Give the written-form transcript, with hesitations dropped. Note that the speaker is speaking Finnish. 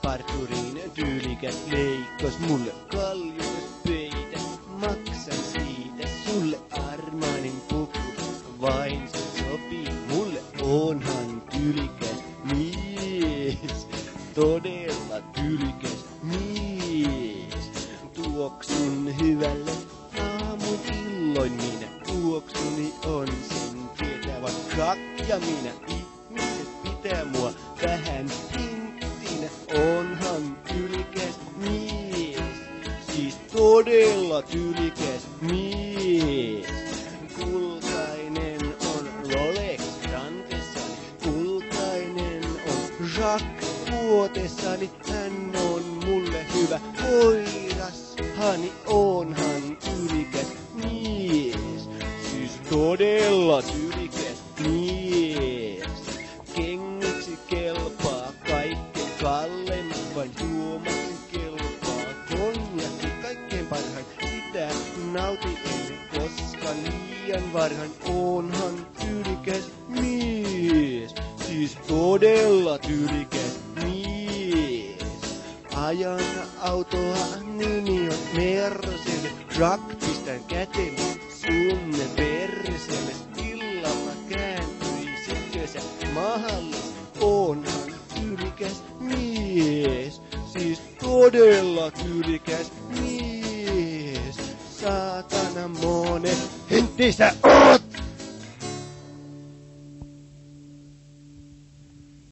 parturin tyylikäs leikkaus. Mulle kaljukas pöitä, maksan siitä. Sulle Armanin puku, vain se sopii. Mulle onhan tyylikäs mies, todella tyylikäs mies. Tuoksun hyvälle aamun illoin minä, tuoksuni on sen tietävä kakja minä. Ihmiset pitää mua vähän hinttinä, onhan tyylikäs mies, siis todella tyylikäs mies. Kultainen on Rolex rantessani, kultainen on Jacques vuotessani. Hän on mulle hyvä koiras, hani onhan tyylikäs mies, siis todella tyylikäs mies. Kengiksi kelpaa kaikkein kalleimmat, vain juomaksi kelpaa konjakki kaikkein parhain. Sitä nautin en koska liian varhain, onhan tyylikäs mies, siis todella tyylikäs mies. Ajan autoa, nimi on Mercedes, Jack pistän käteni sunne perseelle. Illalla kääntyi sekösä mahallis, onhan tyylikäs mies, siis todella tyylikäs mies. Saatana monen, hentti sä oot!